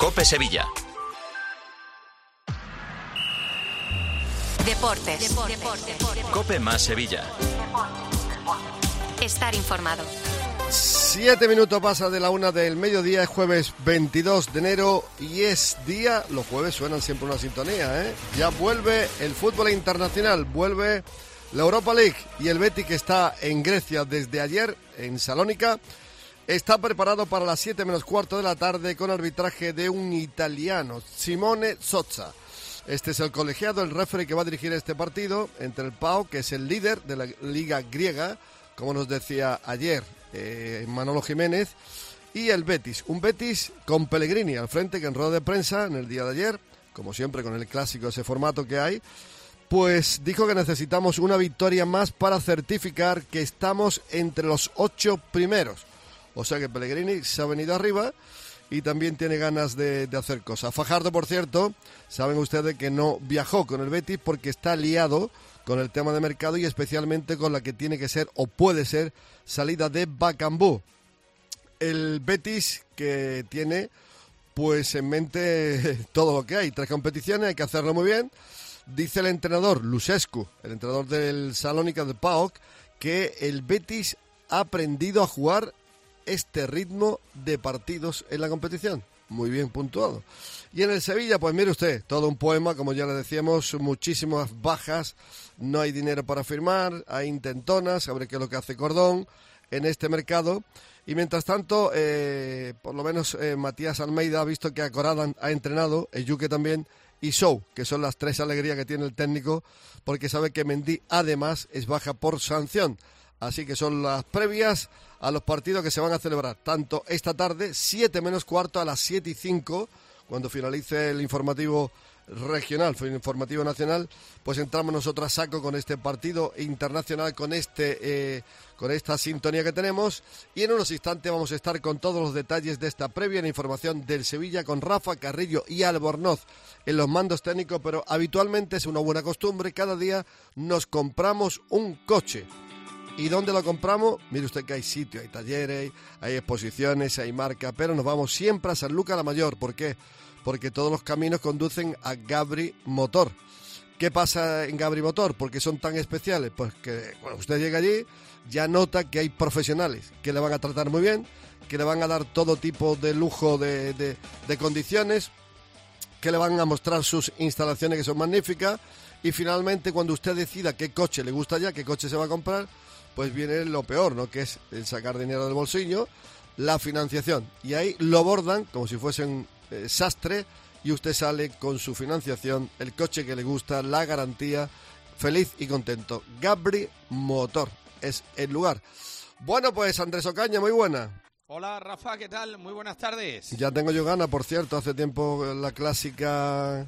COPE Sevilla. Deportes. COPE más Sevilla. Estar informado. 7 minutos pasa de la 1 del mediodía, es jueves 22 de enero y es día, los jueves suenan siempre una sintonía, Ya vuelve el fútbol internacional, vuelve la Europa League y el Betis, que está en Grecia desde ayer, en Salónica, está preparado para las 7 menos cuarto de la tarde con arbitraje de un italiano, Simone Sozza. Este es el colegiado, el referee que va a dirigir este partido entre el PAOK, que es el líder de la liga griega, como nos decía ayer Manolo Jiménez, y el Betis. Un Betis con Pellegrini al frente, que en rueda de prensa en el día de ayer, como siempre con el clásico, ese formato que hay, pues dijo que necesitamos una victoria más para certificar que estamos entre los 8 primeros. O sea que Pellegrini se ha venido arriba y también tiene ganas de hacer cosas. Fajardo, por cierto, saben ustedes que no viajó con el Betis porque está liado con el tema de mercado y especialmente con la que tiene que ser o puede ser salida de Bakambu. El Betis, que tiene pues en mente todo lo que hay, 3 competiciones, hay que hacerlo muy bien. Dice el entrenador Lucescu, el entrenador del Salónica de PAOK, que el Betis ha aprendido a jugar este ritmo de partidos en la competición. Muy bien puntuado. Y en el Sevilla, pues mire usted, todo un poema, como ya le decíamos, muchísimas bajas, no hay dinero para firmar, hay intentonas, a ver qué es lo que hace Cordón en este mercado. Y mientras tanto, por lo menos Matías Almeida ha visto que a Coradan ha entrenado, Ejuke también, y Sou, que son las 3 alegrías que tiene el técnico, porque sabe que Mendy además es baja por sanción. Así que son las previas a los partidos que se van a celebrar, tanto esta tarde, 7 menos cuarto, a las 7:05, cuando finalice el informativo regional, el informativo nacional, pues entramos nosotros a saco con este partido internacional, con esta sintonía que tenemos, y en unos instantes vamos a estar con todos los detalles de esta previa en información del Sevilla, con Rafa Carrillo y Albornoz en los mandos técnicos, pero habitualmente es una buena costumbre, cada día nos compramos un coche. ¿Y dónde lo compramos? Mire usted que hay sitios, hay talleres, hay exposiciones, hay marcas, pero nos vamos siempre a Sanlúcar la Mayor. ¿Por qué? Porque todos los caminos conducen a Gabri Motor. ¿Qué pasa en Gabri Motor? ¿Por qué son tan especiales? Pues que cuando usted llega allí ya nota que hay profesionales que le van a tratar muy bien, que le van a dar todo tipo de lujo de condiciones, que le van a mostrar sus instalaciones que son magníficas, y finalmente cuando usted decida qué coche le gusta ya, qué coche se va a comprar, pues viene lo peor, ¿no? Que es el sacar dinero del bolsillo, la financiación. Y ahí lo bordan como si fuesen sastre y usted sale con su financiación, el coche que le gusta, la garantía, feliz y contento. Gabri Motor es el lugar. Bueno, pues Andrés Ocaña, muy buena. Hola Rafa, ¿qué tal? Muy buenas tardes. Ya tengo yo ganas, por cierto, hace tiempo la clásica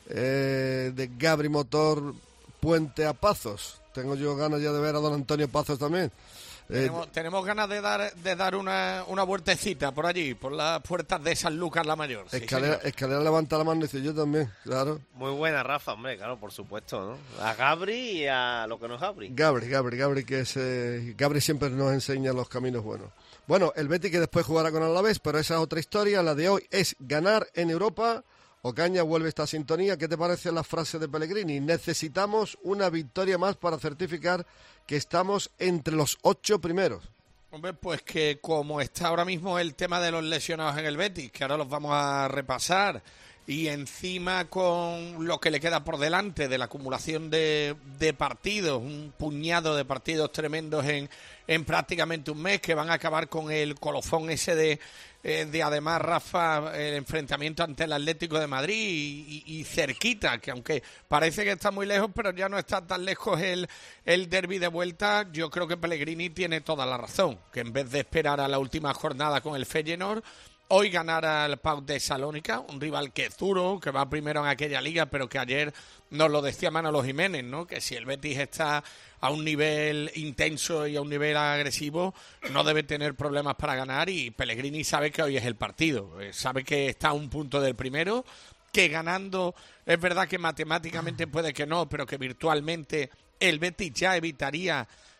de Gabri Motor Puente a Pazos. Tengo yo ganas ya de ver a don Antonio Pazos también. Tenemos ganas de dar una vueltecita por allí, por las puertas de Sanlúcar la Mayor. Escalera levanta la mano y dice yo también, claro. Muy buena, Rafa, hombre, claro, por supuesto, ¿no? A Gabri y a lo que no es Gabri. Gabri, que es... Gabri siempre nos enseña los caminos buenos. Bueno, el Betis que después jugará con Alavés, pero esa es otra historia. La de hoy es ganar en Europa. Ocaña, vuelve esta sintonía. ¿Qué te parece la frase de Pellegrini? Necesitamos una victoria más para certificar que estamos entre los 8 primeros. Hombre, pues que como está ahora mismo el tema de los lesionados en el Betis, que ahora los vamos a repasar, y encima con lo que le queda por delante de la acumulación de partidos, un puñado de partidos tremendos en prácticamente un mes, que van a acabar con el colofón ese de además, Rafa, el enfrentamiento ante el Atlético de Madrid y cerquita, que aunque parece que está muy lejos, pero ya no está tan lejos el derbi de vuelta. Yo creo que Pellegrini tiene toda la razón, que en vez de esperar a la última jornada con el Feyenoord, hoy ganar al PAOK de Salónica, un rival que es duro, que va primero en aquella liga, pero que ayer nos lo decía Manolo Jiménez, ¿no? Que si el Betis está a un nivel intenso y a un nivel agresivo, no debe tener problemas para ganar, y Pellegrini sabe que hoy es el partido, sabe que está a un punto del primero, que ganando, es verdad que matemáticamente puede que no, pero que virtualmente el Betis ya evitaría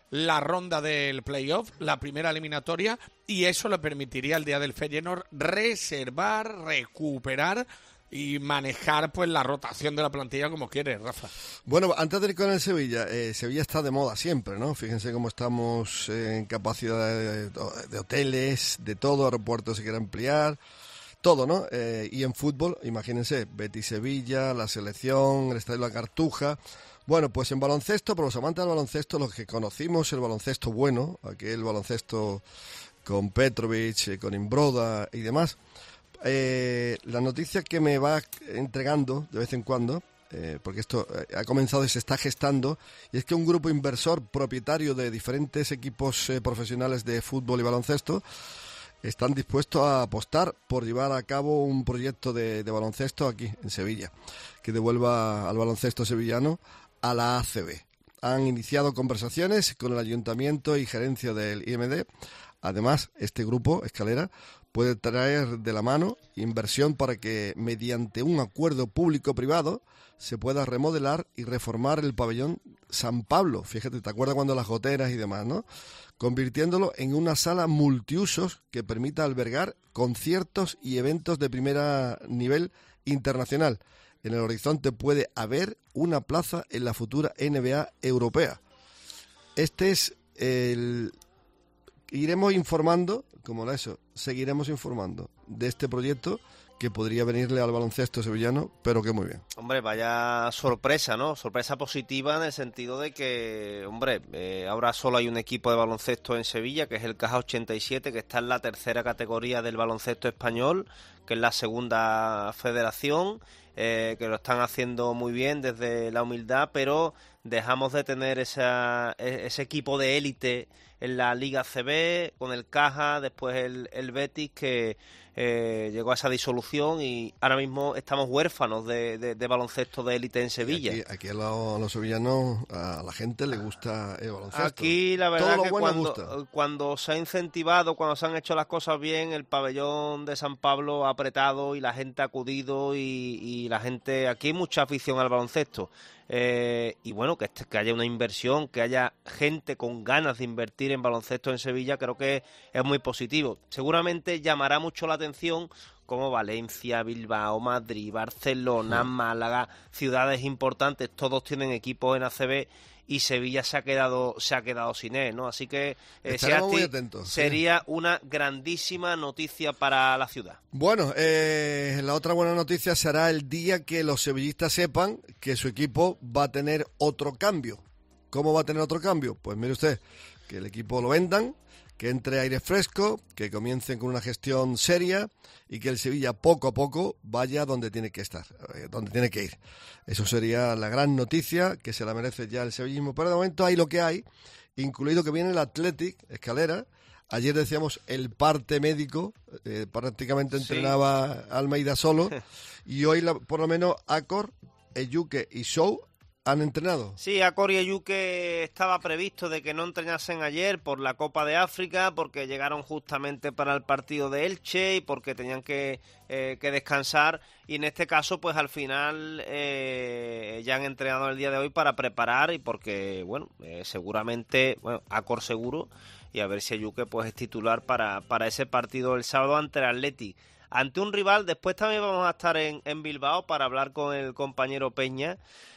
la ronda del playoff, la primera eliminatoria, y eso le permitiría al día del Feyenoord reservar, recuperar y manejar pues la rotación de la plantilla como quiere, Rafa. Bueno, antes de ir con el Sevilla, Sevilla está de moda siempre, ¿no? Fíjense cómo estamos en capacidad de hoteles, de todo, aeropuertos se quiere ampliar, todo, ¿no? Y en fútbol, imagínense, Betis-Sevilla, la selección, el Estadio La Cartuja. Bueno, pues en baloncesto, para los amantes del baloncesto, los que conocimos el baloncesto bueno, aquel baloncesto con Petrovic, con Imbroda y demás, la noticia que me va entregando de vez en cuando, porque esto ha comenzado y se está gestando, y es que un grupo inversor propietario de diferentes equipos profesionales de fútbol y baloncesto están dispuestos a apostar por llevar a cabo un proyecto de baloncesto aquí en Sevilla, que devuelva al baloncesto sevillano a la ACB. Han iniciado conversaciones con el ayuntamiento y gerencia del IMD. Además, este grupo, Escalera, puede traer de la mano inversión para que, mediante un acuerdo público-privado, se pueda remodelar y reformar el pabellón San Pablo. Fíjate, ¿te acuerdas cuando las goteras y demás, no? Convirtiéndolo en una sala multiusos que permita albergar conciertos y eventos de primer nivel internacional. En el horizonte puede haber una plaza en la futura NBA europea. Este es el... Iremos informando, como eso, seguiremos informando de este proyecto que podría venirle al baloncesto sevillano, pero que muy bien. Hombre, vaya sorpresa, ¿no? Sorpresa positiva en el sentido de que, hombre, ahora solo hay un equipo de baloncesto en Sevilla, que es el Caja 87, que está en la tercera categoría del baloncesto español, que es la segunda federación, que lo están haciendo muy bien desde la humildad, pero dejamos de tener ese equipo de élite en la Liga CB, con el Caja, después el Betis, que llegó a esa disolución y ahora mismo estamos huérfanos de baloncesto de élite en Sevilla. Aquí a los sevillanos, a la gente le gusta el baloncesto. Aquí la verdad que cuando se ha incentivado, cuando se han hecho las cosas bien, el pabellón de San Pablo ha apretado y la gente ha acudido y la gente, aquí hay mucha afición al baloncesto. Y bueno, que haya una inversión, que haya gente con ganas de invertir en baloncesto en Sevilla, creo que es muy positivo. Seguramente llamará mucho la atención como Valencia, Bilbao, Madrid, Barcelona, Málaga, ciudades importantes, todos tienen equipos en ACB y Sevilla se ha quedado sin él, ¿no? Así que muy atentos, sería una grandísima noticia para la ciudad. Bueno, la otra buena noticia será el día que los sevillistas sepan que su equipo va a tener otro cambio. ¿Cómo va a tener otro cambio? Pues mire usted, que el equipo lo vendan, que entre aire fresco, que comiencen con una gestión seria y que el Sevilla poco a poco vaya donde tiene que estar, donde tiene que ir. Eso sería la gran noticia que se la merece ya el sevillismo. Pero de momento hay lo que hay, incluido que viene el Athletic, Escalera. Ayer decíamos el parte médico, prácticamente entrenaba Almeida solo, y hoy por lo menos Acor, Eyuke y Show han entrenado. Sí, Acor y Eyuke estaba previsto de que no entrenasen ayer por la Copa de África, porque llegaron justamente para el partido de Elche y porque tenían que descansar, y en este caso pues al final ya han entrenado el día de hoy para preparar y porque, bueno, seguramente, Acor seguro, y a ver si Eyuke pues es titular para ese partido el sábado ante el Athletic. Ante un rival, después también vamos a estar en Bilbao para hablar con el compañero Peña,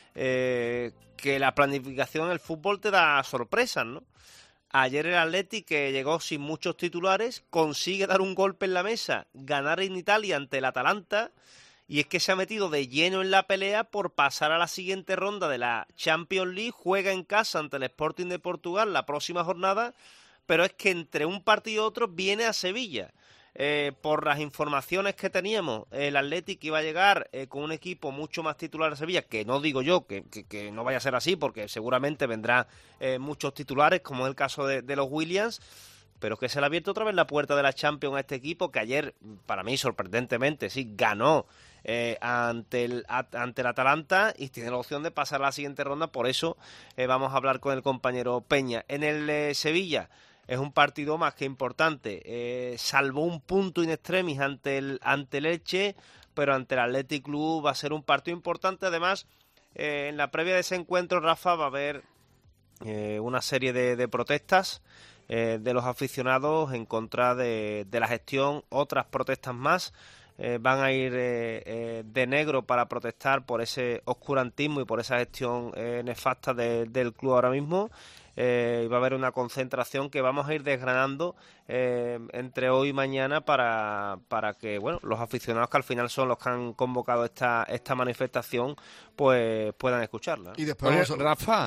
que la planificación del fútbol te da sorpresas, ¿no? Ayer el Athletic, que llegó sin muchos titulares, consigue dar un golpe en la mesa, ganar en Italia ante el Atalanta, y es que se ha metido de lleno en la pelea por pasar a la siguiente ronda de la Champions League, juega en casa ante el Sporting de Portugal la próxima jornada, pero es que entre un partido y otro viene a Sevilla. Por las informaciones que teníamos, el Athletic iba a llegar con un equipo mucho más titular a Sevilla, que no digo yo que no vaya a ser así, porque seguramente vendrán muchos titulares, como es el caso de los Williams, pero que se le ha abierto otra vez la puerta de la Champions a este equipo, que ayer, para mí, sorprendentemente, sí, ganó ante el Atalanta y tiene la opción de pasar a la siguiente ronda. Por eso vamos a hablar con el compañero Peña. En el Sevilla es un partido más que importante, salvó un punto in extremis ante el Elche, pero ante el Athletic Club va a ser un partido importante. Además, en la previa de ese encuentro, Rafa, va a haber una serie de protestas de los aficionados en contra de la gestión, otras protestas más. Van a ir de negro para protestar por ese oscurantismo y por esa gestión nefasta del club ahora mismo. Y va a haber una concentración que vamos a ir desgranando entre hoy y mañana para que los aficionados, que al final son los que han convocado esta manifestación, pues puedan escucharla. Y después Rafa,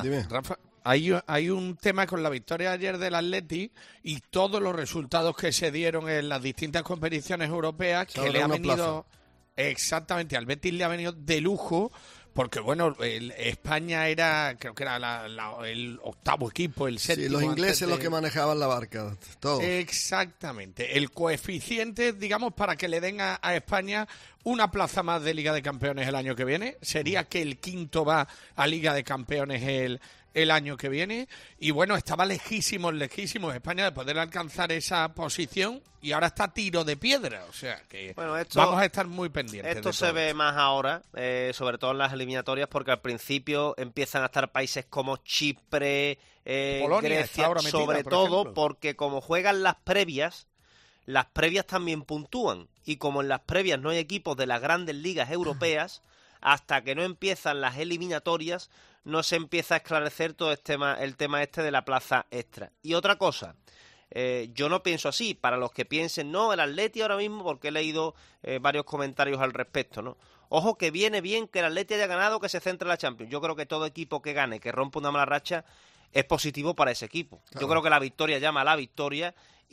hay un tema con la victoria ayer del Atleti y todos los resultados que se dieron en las distintas competiciones europeas, que le ha venido exactamente al Betis, le ha venido de lujo. Porque, España creo que era el octavo equipo, el séptimo. Sí, los ingleses los que manejaban la barca, todos. Exactamente. El coeficiente, digamos, para que le den a España una plaza más de Liga de Campeones el año que viene, sería que el quinto va a Liga de Campeones el año que viene. Y estaba lejísimos España de poder alcanzar esa posición y ahora está a tiro de piedra. O sea que vamos a estar muy pendientes. Esto se ve más ahora, sobre todo en las eliminatorias, porque al principio empiezan a estar países como Chipre, Polonia, Grecia, sobre todo porque como juegan las previas también puntúan. Y como en las previas no hay equipos de las grandes ligas europeas, hasta que no empiezan las eliminatorias, no se empieza a esclarecer todo el tema de la plaza extra. Y otra cosa, yo no pienso así. Para los que piensen, no, el Atleti ahora mismo, porque he leído varios comentarios al respecto, ¿no? Ojo, que viene bien que el Atleti haya ganado, que se centre en la Champions. Yo creo que todo equipo que gane, que rompa una mala racha, es positivo para ese equipo. Claro. Yo creo que la victoria llama a la victoria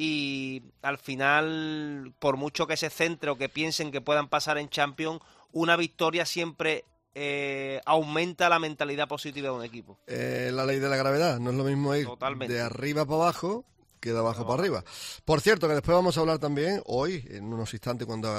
y al final, por mucho que se centre o que piensen que puedan pasar en Champions, una victoria siempre aumenta la mentalidad positiva de un equipo. La ley de la gravedad, no es lo mismo ir de arriba para abajo que de abajo para arriba. Por cierto, que después vamos a hablar también, hoy, en unos instantes, cuando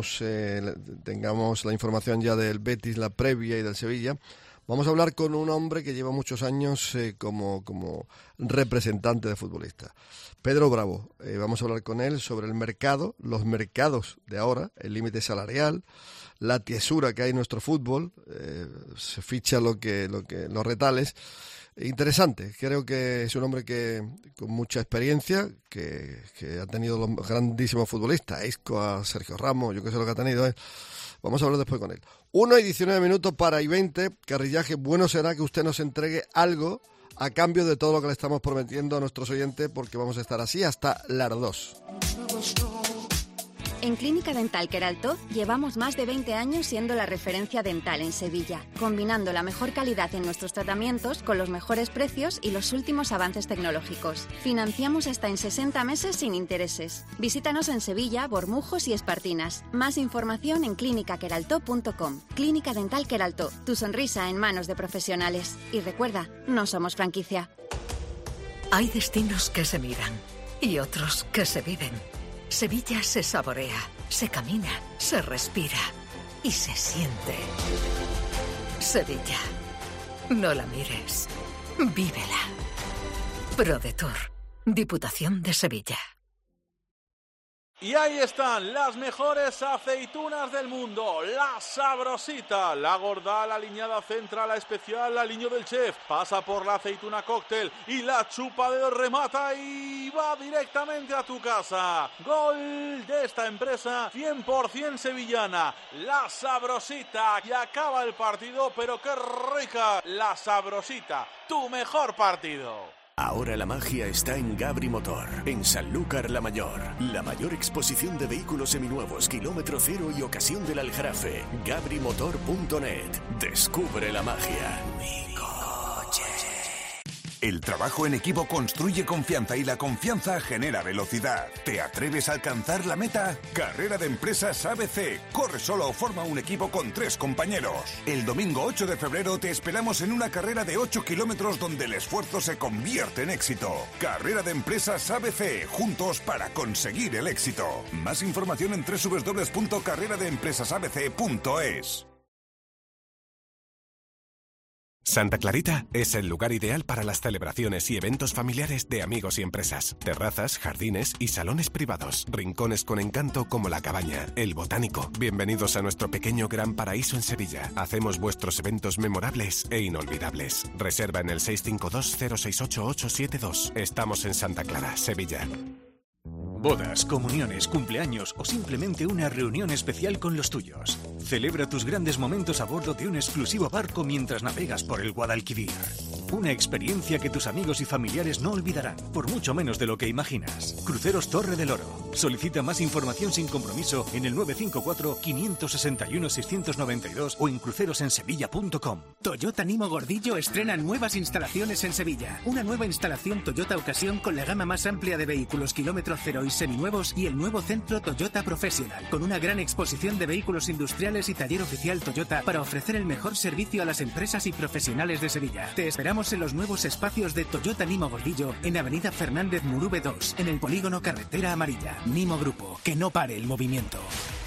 tengamos la información ya del Betis, la previa, y del Sevilla, vamos a hablar con un hombre que lleva muchos años como representante de futbolistas. Pedro Bravo. Vamos a hablar con él sobre el mercado, los mercados de ahora, el límite salarial, la tiesura que hay en nuestro fútbol, se ficha los retales. Interesante, creo que es un hombre que con mucha experiencia, que ha tenido los grandísimos futbolistas, a Isco, a Sergio Ramos, yo que sé lo que ha tenido. Vamos a hablar después con él. 1:19 para y 20, Carrillaje, bueno será que usted nos entregue algo a cambio de todo lo que le estamos prometiendo a nuestros oyentes, porque vamos a estar así hasta las 2. En Clínica Dental Queraltó llevamos más de 20 años siendo la referencia dental en Sevilla, combinando la mejor calidad en nuestros tratamientos con los mejores precios y los últimos avances tecnológicos. Financiamos hasta en 60 meses sin intereses. Visítanos en Sevilla, Bormujos y Espartinas. Más información en clinicaqueraltó.com. Clínica Dental Queraltó, tu sonrisa en manos de profesionales. Y recuerda, no somos franquicia. Hay destinos que se miran y otros que se viven. Sevilla se saborea, se camina, se respira y se siente. Sevilla. No la mires, vívela. ProDetour, Diputación de Sevilla. Y ahí están las mejores aceitunas del mundo, la Sabrosita, la gorda, la aliñada central, la especial, la aliño del chef, pasa por la aceituna cóctel y la chupa de remata y va directamente a tu casa. Gol de esta empresa 100% sevillana, la Sabrosita, y acaba el partido, pero qué rica, la Sabrosita, tu mejor partido. Ahora la magia está en Gabri Motor, en Sanlúcar la Mayor. La mayor exposición de vehículos seminuevos, kilómetro cero y ocasión del Aljarafe. GabriMotor.net. Descubre la magia. Mi coche. El trabajo en equipo construye confianza y la confianza genera velocidad. ¿Te atreves a alcanzar la meta? Carrera de Empresas ABC. Corre solo o forma un equipo con 3 compañeros. El domingo 8 de febrero te esperamos en una carrera de 8 kilómetros donde el esfuerzo se convierte en éxito. Carrera de Empresas ABC. Juntos para conseguir el éxito. Más información en www.carreradeempresasabc.es. Santa Clarita es el lugar ideal para las celebraciones y eventos familiares de amigos y empresas. Terrazas, jardines y salones privados. Rincones con encanto como La Cabaña, El Botánico. Bienvenidos a nuestro pequeño gran paraíso en Sevilla. Hacemos vuestros eventos memorables e inolvidables. Reserva en el 652-068-872. Estamos en Santa Clara, Sevilla. Bodas, comuniones, cumpleaños o simplemente una reunión especial con los tuyos. Celebra tus grandes momentos a bordo de un exclusivo barco mientras navegas por el Guadalquivir. Una experiencia que tus amigos y familiares no olvidarán, por mucho menos de lo que imaginas. Cruceros Torre del Oro. Solicita más información sin compromiso en el 954-561-692 o en crucerosensevilla.com. Toyota Nimo Gordillo estrena nuevas instalaciones en Sevilla. Una nueva instalación Toyota Ocasión con la gama más amplia de vehículos kilómetro cero y seminuevos y el nuevo centro Toyota Professional, con una gran exposición de vehículos industriales y taller oficial Toyota para ofrecer el mejor servicio a las empresas y profesionales de Sevilla. Te esperamos en los nuevos espacios de Toyota Nimo Gordillo en Avenida Fernández Murube 2, en el polígono Carretera Amarilla. Nimo Grupo, que no pare el movimiento.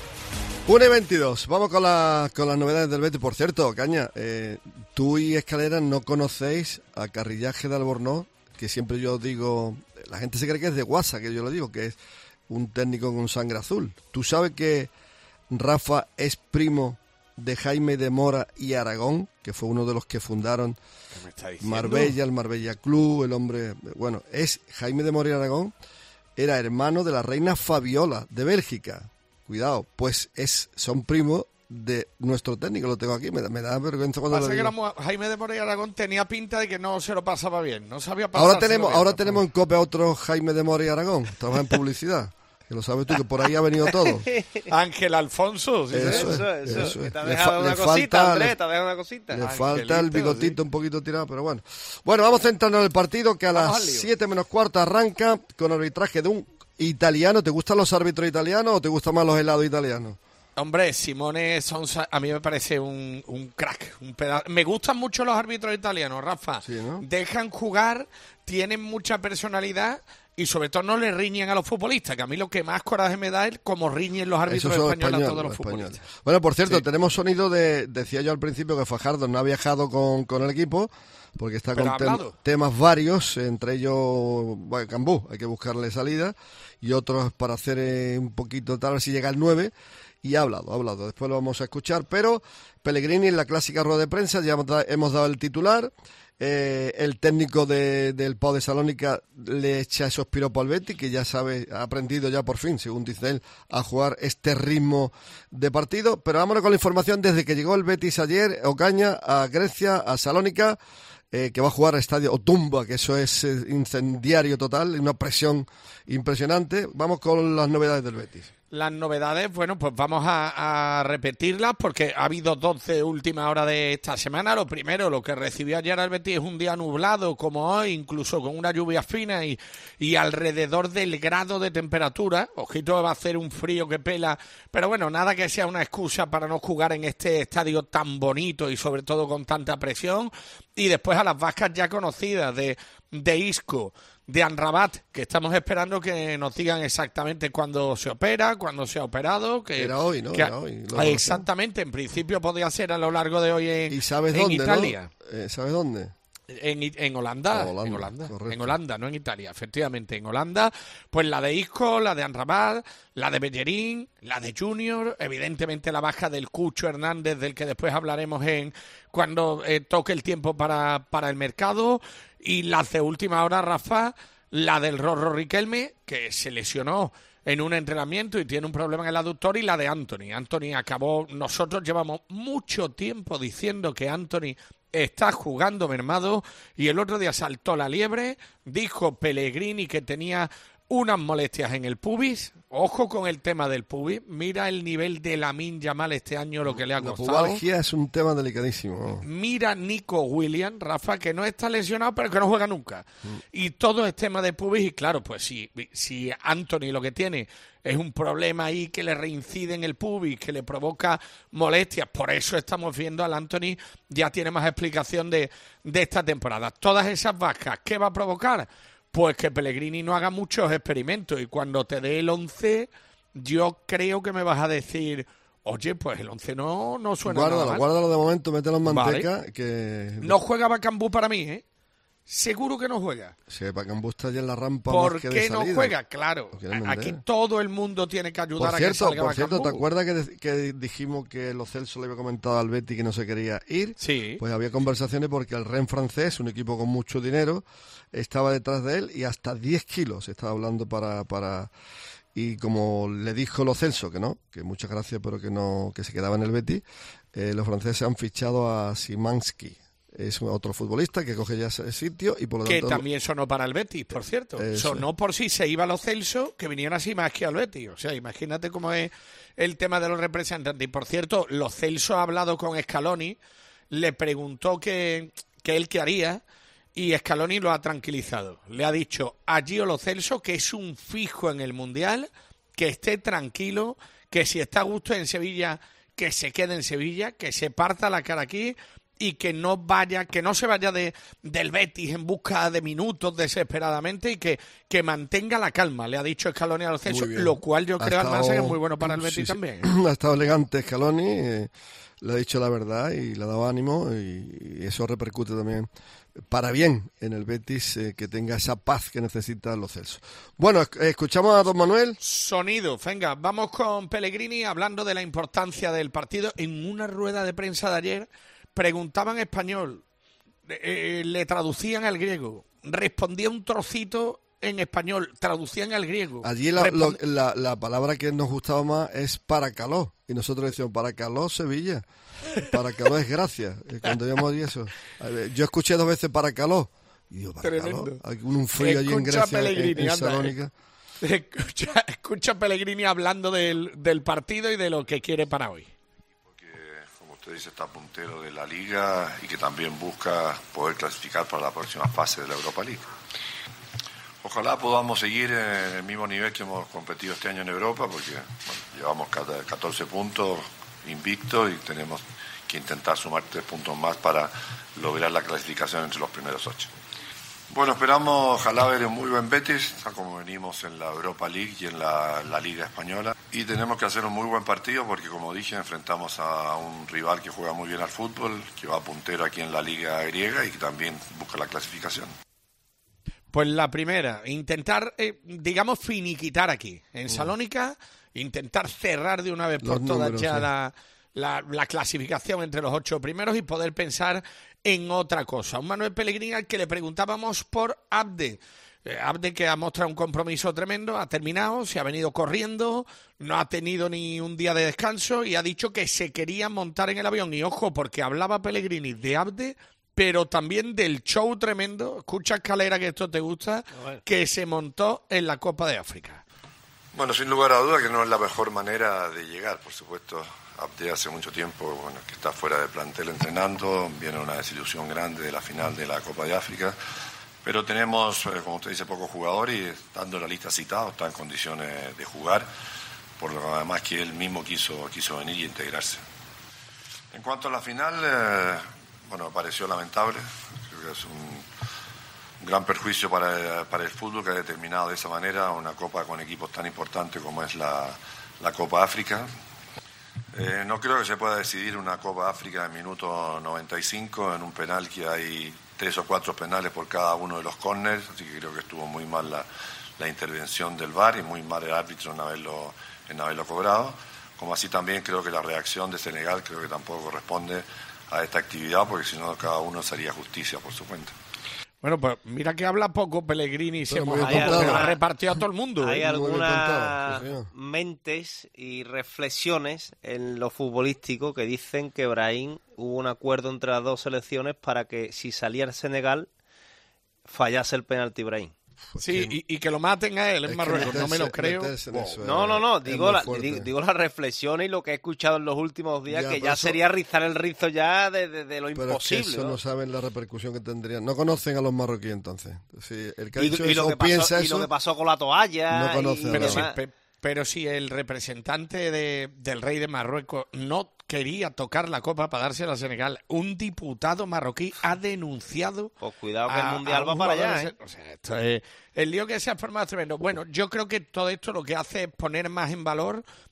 1:22, vamos con las novedades del Betis. Por cierto, Caña, tú y Escalera no conocéis a Carrillaje de Albornoz, que siempre yo digo, la gente se cree que es de Guasa, que yo le digo, que es un técnico con sangre azul. ¿Tú sabes que Rafa es primo de Jaime de Mora y Aragón, que fue uno de los que fundaron Marbella, el Marbella Club, el hombre... Bueno, es Jaime de Mora y Aragón, era hermano de la reina Fabiola de Bélgica. Cuidado, pues son primos de nuestro técnico, lo tengo aquí, me da vergüenza cuando lo digo. Jaime de Mora y Aragón tenía pinta de que no se lo pasaba bien, no sabía pasarse. Ahora tenemos en COPE a otro Jaime de Mora y Aragón, trabaja en publicidad. Que lo sabes tú, que por ahí ha venido todo. Ángel Alfonso. ¿Sí? Eso. Te ha dejado una cosita, Andrés, te ha dejado una cosita. Le falta el bigotito un poquito tirado, pero bueno. Bueno, vamos a centrarnos en el partido, que a las 7:15 arranca con arbitraje de un italiano. ¿Te gustan los árbitros italianos o te gustan más los helados italianos? Hombre, Simone Sonsa a mí me parece un crack, un pedazo. Me gustan mucho los árbitros italianos, Rafa. Sí, ¿no? Dejan jugar, tienen mucha personalidad y sobre todo no le riñen a los futbolistas, que a mí lo que más coraje me da es cómo riñen los árbitros españoles a todos los futbolistas. Bueno, por cierto, tenemos sonido decía yo al principio que Fajardo no ha viajado con el equipo, porque está con temas varios, entre ellos Cambú, hay que buscarle salida, y otros para hacer un poquito tal, a ver si llega el 9, y ha hablado, después lo vamos a escuchar, pero Pellegrini en la clásica rueda de prensa, ya hemos dado el titular. El técnico del Pau de Salónica le echa esos piropos al Betis, que ya sabe, ha aprendido ya por fin, según dice él, a jugar este ritmo de partido. Pero vámonos con la información desde que llegó el Betis ayer, Ocaña, a Grecia, a Salónica, que va a jugar al estadio Otumba, que eso es incendiario total, una presión impresionante. Vamos con las novedades del Betis. Las novedades, bueno, pues vamos a repetirlas porque ha habido 12 últimas horas de esta semana. Lo primero, lo que recibió ayer el Betis es un día nublado como hoy, incluso con una lluvia fina y alrededor del grado de temperatura. Ojito, va a hacer un frío que pela, pero bueno, nada que sea una excusa para no jugar en este estadio tan bonito y sobre todo con tanta presión. Y después a las bajas ya conocidas de Isco, de Amrabat, que estamos esperando que nos digan exactamente cuándo se opera, cuándo se ha operado. Que era hoy, ¿no? Era hoy. Exactamente, en principio podría ser a lo largo de hoy en Italia. ¿no? ¿Sabes dónde? En Holanda, en Holanda, no en Italia, efectivamente, en Holanda, pues la de Isco, la de Amrabat, la de Bellerín, la de Junior, evidentemente la baja del Cucho Hernández, del que después hablaremos cuando toque el tiempo para el mercado, y las de última hora, Rafa, la del Rorro Riquelme, que se lesionó en un entrenamiento y tiene un problema en el aductor, y la de Anthony. Anthony acabó, nosotros llevamos mucho tiempo diciendo que Anthony está jugando mermado, y el otro día saltó la liebre, dijo Pellegrini que tenía unas molestias en el pubis. Ojo con el tema del pubis, mira el nivel de Lamine Yamal este año, lo que le ha costado. La pubalgia es un tema delicadísimo. Mira Nico Williams, Rafa, que no está lesionado pero que no juega nunca. Y todo es tema de pubis, y claro, pues si Anthony lo que tiene es un problema ahí que le reincide en el pubis, que le provoca molestias, por eso estamos viendo al Anthony, ya tiene más explicación de esta temporada. Todas esas bajas, ¿qué va a provocar? Pues que Pellegrini no haga muchos experimentos, y cuando te dé el 11, yo creo que me vas a decir Oye, pues el 11 no suena nada mal. Guárdalo de momento, mételo en manteca. Vale. Que No juega Bakambu para mí, ¿eh? Seguro que no juega. Sí, Bakambu está ya en la rampa. ¿Por más que qué de no salida. juega? Claro, aquí todo el mundo tiene que ayudar a que salga Por cierto, Bakambu. ¿te acuerdas que dijimos que Lo Celso le había comentado al Betis que no se quería ir? Sí. Pues había conversaciones porque el Rennes francés, un equipo con mucho dinero, estaba detrás de él y hasta 10 kilos estaba hablando para... Y como le dijo Lo Celso que no, que muchas gracias, pero que no, que se quedaba en el Betis, los franceses han fichado a Szymanski. Es otro futbolista que coge ya ese sitio y por lo tanto... Que también sonó para el Betis, por cierto. Sonó por si se iba a Lo Celso, que viniera así más que al Betis. O sea, imagínate cómo es el tema de los representantes. Y por cierto, Lo Celso ha hablado con Scaloni, le preguntó que él qué haría y Scaloni lo ha tranquilizado. Le ha dicho a Gio Lo Celso que es un fijo en el Mundial, que esté tranquilo, que si está a gusto en Sevilla, que se quede en Sevilla, que se parta la cara aquí... y que no se vaya del Betis en busca de minutos desesperadamente y que mantenga la calma, le ha dicho Scaloni a Lo Celso, lo cual yo creo además que es muy bueno para el Betis también. Ha estado elegante Scaloni, le ha dicho la verdad y le ha dado ánimo y eso repercute también para bien en el Betis, que tenga esa paz que necesita Lo Celso. Bueno, escuchamos a don Manuel. Sonido, venga, vamos con Pellegrini hablando de la importancia del partido. En una rueda de prensa de ayer preguntaban español, le traducían al griego, respondía un trocito en español, traducían al griego. Allí la palabra que nos gustaba más es para caló, y nosotros decíamos para caló Sevilla, para caló es gracia, cuando íbamos allí eso. Yo escuché 2 veces para caló, y digo, para caló, hay un frío allí en Grecia, en Salónica. Escucha a Pellegrini hablando del partido y de lo que quiere para hoy. Usted dice, está puntero de la Liga y que también busca poder clasificar para la próxima fase de la Europa League. Ojalá podamos seguir en el mismo nivel que hemos competido este año en Europa, porque llevamos 14 puntos invictos y tenemos que intentar sumar 3 puntos más para lograr la clasificación entre los primeros 8. Bueno, esperamos ojalá ver un muy buen Betis, tal como venimos en la Europa League y en la Liga Española. Y tenemos que hacer un muy buen partido porque, como dije, enfrentamos a un rival que juega muy bien al fútbol, que va puntero aquí en la Liga griega y que también busca la clasificación. Pues la primera, intentar, digamos, finiquitar aquí, en Salónica, intentar cerrar de una vez por todas ya la clasificación entre los 8 primeros y poder pensar en otra cosa. Un Manuel Pellegrini al que le preguntábamos por Abde. Abde, que ha mostrado un compromiso tremendo, ha terminado, se ha venido corriendo, no ha tenido ni un día de descanso y ha dicho que se quería montar en el avión. Y ojo, porque hablaba Pellegrini de Abde, pero también del show tremendo, escucha Escalera que esto te gusta, que se montó en la Copa de África. Bueno, sin lugar a duda que no es la mejor manera de llegar, por supuesto. Abde hace mucho tiempo que está fuera de plantel entrenando, viene una desilusión grande de la final de la Copa de África, pero tenemos, como usted dice, pocos jugadores y estando en la lista citado está en condiciones de jugar, por lo además que él mismo quiso venir y integrarse. En cuanto a la final, me pareció lamentable, creo que es un gran perjuicio para el fútbol que ha determinado de esa manera una copa con equipos tan importantes como es la Copa África. No creo que se pueda decidir una Copa África en minuto 95 en un penal que hay 3 o 4 penales por cada uno de los córners, así que creo que estuvo muy mal la intervención del VAR y muy mal el árbitro en haberlo cobrado, como así también creo que la reacción de Senegal creo que tampoco corresponde a esta actividad, porque si no cada uno se haría justicia por su cuenta. Bueno, pues mira que habla poco Pellegrini, pero ha repartido a todo el mundo. Hay algunas mentes y reflexiones en lo futbolístico que dicen que Brahim hubo un acuerdo entre las dos selecciones para que si salía el Senegal fallase el penalti Brahim. Sí, y que lo maten a él en Marruecos, no me lo creo. No, digo las reflexiones y lo que he escuchado en los últimos días, que ya sería rizar el rizo ya de lo imposible. Pero es que eso no saben la repercusión que tendrían. No conocen a los marroquíes entonces. Sí, el que ha dicho y lo que pasó con la toalla. No conocen. Pero si el representante del rey de Marruecos no quería tocar la copa para dársela a Senegal, un diputado marroquí ha denunciado... Pues cuidado que el Mundial va para allá, O sea, esto es, el lío que se ha formado es tremendo. Bueno, yo creo que todo esto lo que hace es poner más en valor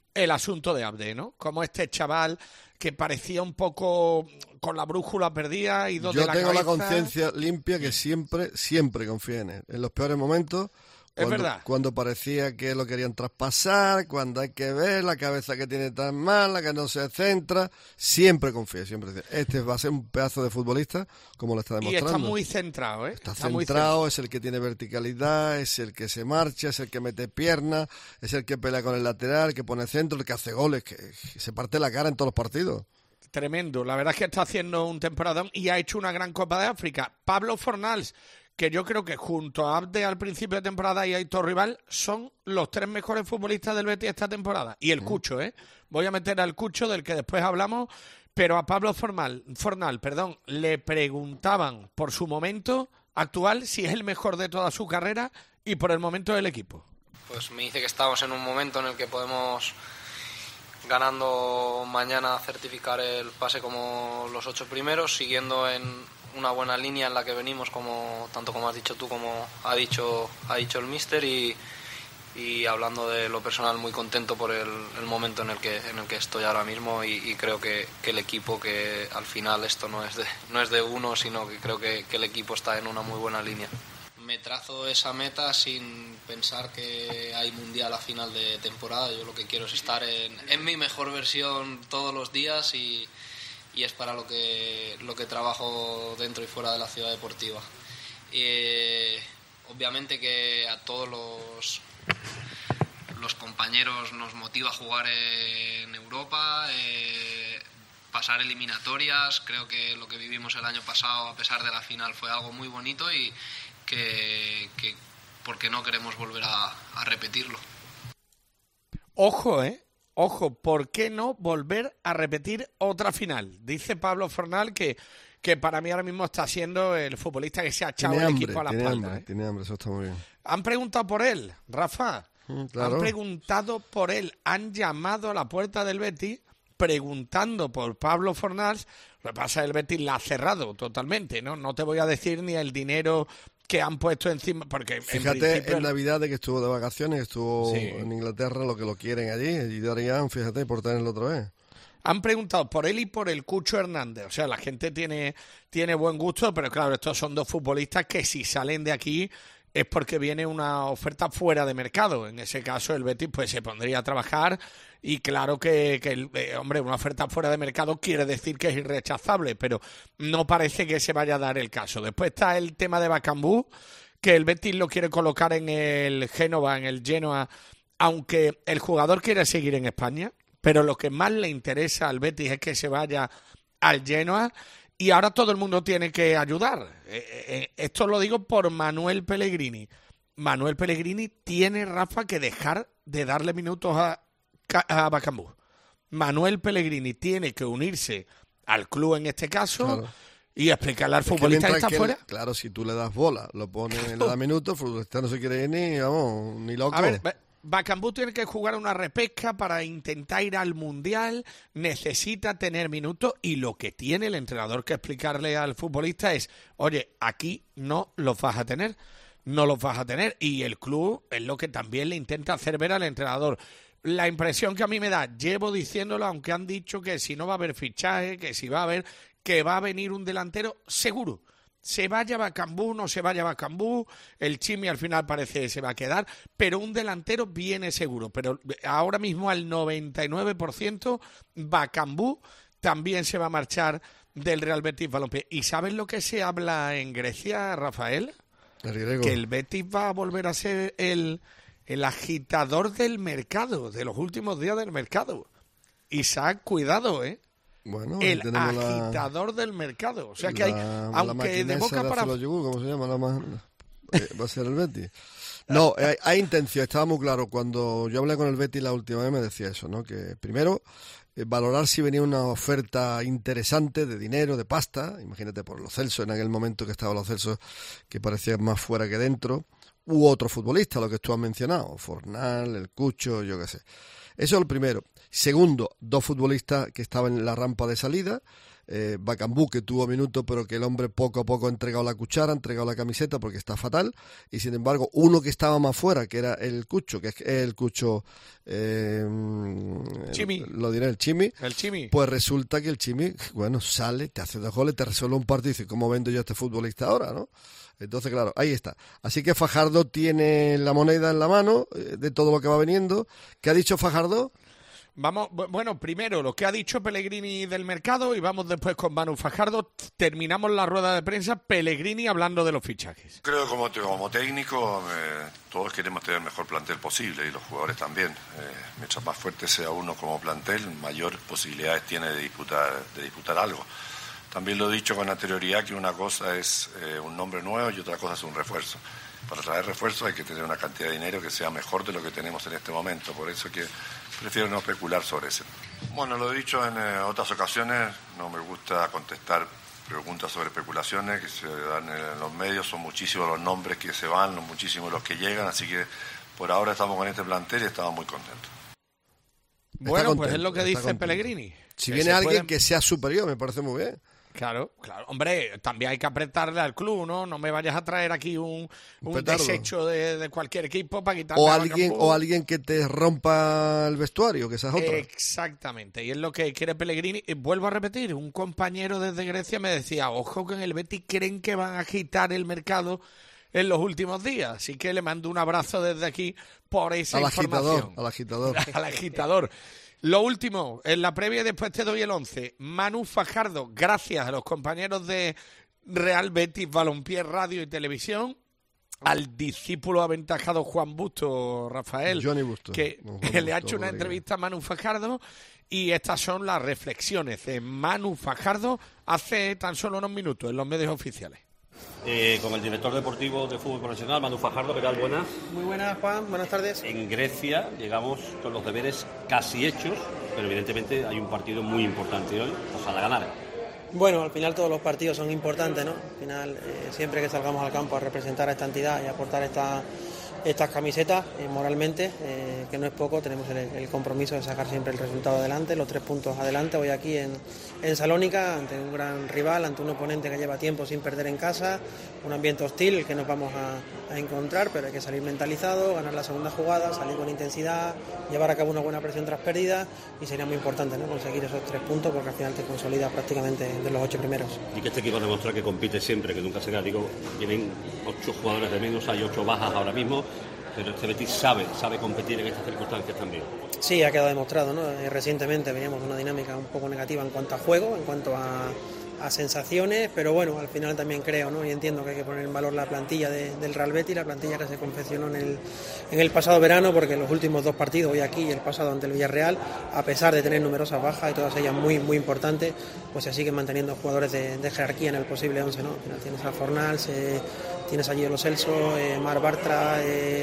el asunto de Abde, ¿no? Como este chaval que parecía un poco con la brújula perdida, ido de la cabeza. Yo tengo la conciencia limpia que siempre confié en él. En los peores momentos, es verdad. Cuando parecía que lo querían traspasar, cuando hay que ver la cabeza que tiene tan mala, que no se centra, siempre confié, siempre decía, este va a ser un pedazo de futbolista, como lo está demostrando. Y está muy centrado, ¿eh? Está centrado, es el que tiene verticalidad, es el que se marcha, es el que mete piernas, es el que pelea con el lateral, que pone centro, el que hace goles, que se parte la cara en todos los partidos. Tremendo, la verdad es que está haciendo un temporadón y ha hecho una gran Copa de África. Pablo Fornals, que yo creo que junto a Abde al principio de temporada y a Aitor Rival son los 3 mejores futbolistas del Betis esta temporada. Y el Cucho, ¿eh? Voy a meter al Cucho, del que después hablamos, pero a Pablo Fornal, le preguntaban por su momento actual si es el mejor de toda su carrera y por el momento del equipo. Pues me dice que estamos en un momento en el que podemos, ganando mañana, certificar el pase como los 8 primeros, siguiendo en una buena línea en la que venimos, tanto como has dicho tú como ha dicho el míster, y hablando de lo personal, muy contento por el momento en el que estoy ahora mismo, y creo que el equipo, que al final esto no es de uno, sino que creo que el equipo está en una muy buena línea. Me trazo esa meta sin pensar que hay mundial a final de temporada. Yo lo que quiero es estar en mi mejor versión todos los días, y es para lo que trabajo dentro y fuera de la ciudad deportiva. Obviamente que a todos los compañeros nos motiva a jugar en Europa, pasar eliminatorias. Creo que lo que vivimos el año pasado, a pesar de la final, fue algo muy bonito, y que porque no queremos volver a repetirlo. Ojo, ¿por qué no volver a repetir otra final? Dice Pablo Fornal que para mí ahora mismo está siendo el futbolista que se ha echado el equipo a la espalda. Tiene hambre, eso está muy bien. Han preguntado por él, Rafa. Claro. Han preguntado por él. Han llamado a la puerta del Betis preguntando por Pablo Fornals. Lo que pasa es que el Betis la ha cerrado totalmente, ¿no? No te voy a decir ni el dinero que han puesto encima, porque fíjate en Navidad de que estuvo de vacaciones, estuvo en Inglaterra, lo que lo quieren allí, y Dorian, fíjate, por tenerlo otra vez. Han preguntado por él y por el Cucho Hernández. O sea, la gente tiene buen gusto, pero claro, estos son 2 futbolistas que si salen de aquí es porque viene una oferta fuera de mercado. En ese caso el Betis pues se pondría a trabajar, y claro que hombre, una oferta fuera de mercado quiere decir que es irrechazable, pero no parece que se vaya a dar el caso. Después está el tema de Bakambu, que el Betis lo quiere colocar en el Génova, en el Genoa, aunque el jugador quiere seguir en España, pero lo que más le interesa al Betis es que se vaya al Genoa. Y ahora todo el mundo tiene que ayudar. Esto lo digo por Manuel Pellegrini. Manuel Pellegrini tiene, Rafa, que dejar de darle minutos a Bakambu. Manuel Pellegrini tiene que unirse al club en este caso, claro, y explicarle al futbolista que está fuera. Claro, si tú le das bola, lo pones, le das minutos, el futbolista no se quiere ir ni loco. A ver, Bakambu tiene que jugar una repesca para intentar ir al Mundial, necesita tener minutos, y lo que tiene el entrenador que explicarle al futbolista es, oye, aquí no los vas a tener, y el club es lo que también le intenta hacer ver al entrenador. La impresión que a mí me da, llevo diciéndolo, aunque han dicho que si no va a haber fichaje, que va a venir un delantero seguro. Se vaya Bakambu, no se vaya Bakambu, el Chimi al final parece que se va a quedar, pero un delantero viene seguro. Pero ahora mismo al 99% Bakambu también se va a marchar del Real Betis Balompié. ¿Y sabes lo que se habla en Grecia, Rafael? Que el Betis va a volver a ser el agitador del mercado, de los últimos días del mercado. Isaac, cuidado, Bueno, el agitador del mercado. O sea que hay, aunque de boca para... ¿Cómo se llama? Va a ser el Betis. No, hay intención, estaba muy claro. Cuando yo hablé con el Betis la última vez me decía eso, ¿no? Que primero, valorar si venía una oferta interesante de dinero, de pasta. Imagínate por Lo Celso, en aquel momento que estaba Lo Celso, que parecía más fuera que dentro. U otro futbolista, lo que tú has mencionado, Fornal, el Cucho, yo qué sé. Eso es lo primero. Segundo, 2 futbolistas que estaban en la rampa de salida. Bakambu, que tuvo minutos, pero que el hombre poco a poco ha entregado la cuchara, ha entregado la camiseta porque está fatal, y sin embargo uno que estaba más fuera, que era el Cucho, que es el Cucho, Chimi. Lo diré, el Chimi, pues resulta que el Chimi, bueno, sale, te hace 2 goles, te resuelve un partido y dice, ¿cómo vendo yo a este futbolista ahora, no? Entonces, claro, ahí está. Así que Fajardo tiene la moneda en la mano de todo lo que va viniendo. ¿Qué ha dicho Fajardo? Vamos, bueno, primero lo que ha dicho Pellegrini del mercado y vamos después con Manu Fajardo. Terminamos la rueda de prensa, Pellegrini hablando de los fichajes. Creo que como técnico todos queremos tener el mejor plantel posible y los jugadores también. Mientras más fuerte sea uno como plantel, mayor posibilidades tiene de disputar algo. También lo he dicho con anterioridad que una cosa es un nombre nuevo y otra cosa es un refuerzo. Para traer refuerzos hay que tener una cantidad de dinero que sea mejor de lo que tenemos en este momento. Por eso que prefiero no especular sobre eso. Bueno, lo he dicho en otras ocasiones, no me gusta contestar preguntas sobre especulaciones que se dan en los medios. Son muchísimos los nombres que se van, muchísimos los que llegan, así que por ahora estamos con este plantel y estamos muy contentos. Bueno, pues es lo que dice Pellegrini. Si viene alguien que sea superior, me parece muy bien. Claro, hombre, también hay que apretarle al club, ¿no? No me vayas a traer aquí un desecho de cualquier equipo para quitarle o alguien que te rompa el vestuario, que esa es otra. Exactamente, y es lo que quiere Pellegrini. Y vuelvo a repetir, un compañero desde Grecia me decía, ojo que en el Betis creen que van a agitar el mercado en los últimos días, así que le mando un abrazo desde aquí por esa información. Al agitador. Al agitador. Lo último, en la previa y después te doy el 11. Manu Fajardo, gracias a los compañeros de Real Betis Balompié Radio y Televisión, al discípulo aventajado Juan Busto, Rafael, Johnny Busto, que le ha hecho una entrevista a Manu Fajardo, y estas son las reflexiones de Manu Fajardo hace tan solo unos minutos en los medios oficiales. Con el director deportivo de fútbol profesional, Manu Fajardo. ¿Qué tal? Buenas. Muy buenas, Juan. Buenas tardes. En Grecia llegamos con los deberes casi hechos, pero evidentemente hay un partido muy importante hoy. Ojalá ganar. Bueno, al final todos los partidos son importantes, ¿no? Al final, siempre que salgamos al campo a representar a esta entidad y aportar estas camisetas, moralmente, que no es poco, tenemos el compromiso de sacar siempre el resultado adelante, los 3 puntos adelante, hoy aquí en Salónica, ante un gran rival, ante un oponente que lleva tiempo sin perder en casa, un ambiente hostil que nos vamos a encontrar, pero hay que salir mentalizado, ganar la segunda jugada, salir con intensidad, llevar a cabo una buena presión tras pérdidas, y sería muy importante, ¿no?, conseguir esos 3 puntos, porque al final te consolida prácticamente de los 8 primeros. Y que este equipo demuestra que compite siempre, que nunca se da, digo, tienen 8 jugadores de menos, hay 8 bajas ahora mismo, pero este Betis sabe competir en estas circunstancias también. Sí, ha quedado demostrado, ¿no? Recientemente veníamos de una dinámica un poco negativa en cuanto a juego, en cuanto a sensaciones, pero bueno, al final también creo, ¿no?, y entiendo que hay que poner en valor la plantilla del Real Betis, la plantilla que se confeccionó en el pasado verano, porque los últimos 2 partidos, hoy aquí y el pasado ante el Villarreal, a pesar de tener numerosas bajas y todas ellas muy, muy importantes, pues se siguen manteniendo jugadores de jerarquía en el posible 11, ¿no? Al final tienes a Fornals, tienes allí a Lo Celso, Mar Bartra,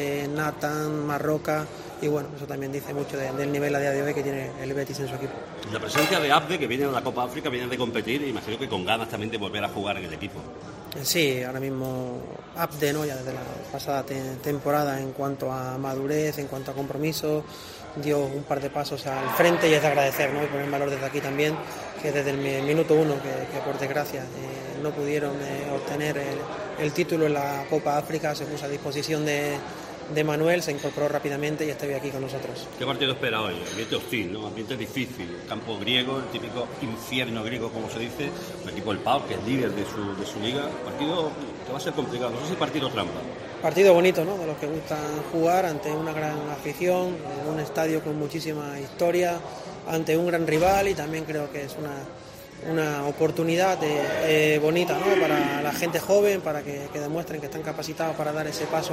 Nathan, Marroca, y bueno, eso también dice mucho del nivel a día de hoy que tiene el Betis en su equipo. La presencia de Abde, que viene de la Copa África, viene de competir, y imagino que con ganas también de volver a jugar en el equipo. Sí, ahora mismo Abde, ¿no?, ya desde la pasada temporada, en cuanto a madurez, en cuanto a compromiso, dio un par de pasos al frente, y es de agradecer, ¿no?, y poner en valor desde aquí también que desde el minuto 1, que por desgracia no pudieron obtener el título en la Copa África, se puso a disposición de Manuel, se incorporó rápidamente y está hoy aquí con nosotros. ¿Qué partido espera hoy? Ambiente hostil, ¿no? Ambiente difícil, campo griego, el típico infierno griego, como se dice, el equipo del PAOK, que es líder de su liga. Partido que va a ser complicado, no sé si partido trampa. Partido bonito, ¿no?, de los que gustan jugar ante una gran afición, en un estadio con muchísima historia, ante un gran rival, y también creo que es una oportunidad bonita, ¿no?, para la gente joven, para que demuestren que están capacitados para dar ese paso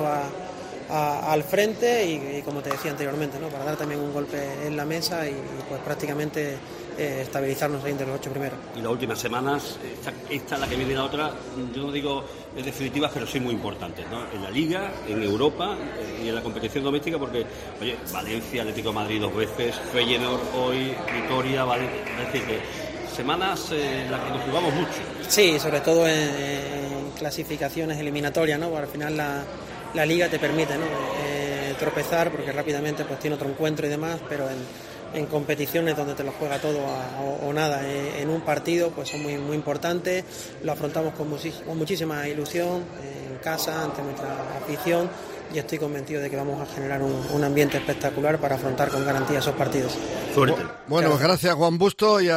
al frente, y como te decía anteriormente, ¿no?, para dar también un golpe en la mesa y pues prácticamente estabilizarnos ahí entre los 8 primeros. Y las últimas semanas, esta la que viene, la otra, yo no digo definitivas, pero sí muy importantes, ¿no?, en la Liga, en Europa y en la competición doméstica, porque, oye, Valencia, Atlético de Madrid 2 veces, Feyenoord hoy, Vitoria, Valencia, es decir, que semanas en las que nos jugamos mucho. Sí, sobre todo en clasificaciones eliminatorias, ¿no?, porque al final la Liga te permite, ¿no?, tropezar, porque rápidamente pues tiene otro encuentro y demás, pero en competiciones donde te lo juega todo o nada en un partido, pues son muy, muy importantes. Lo afrontamos con muchísima ilusión en casa, ante nuestra afición, y estoy convencido de que vamos a generar un ambiente espectacular para afrontar con garantía esos partidos. Bueno, pues gracias Juan Busto y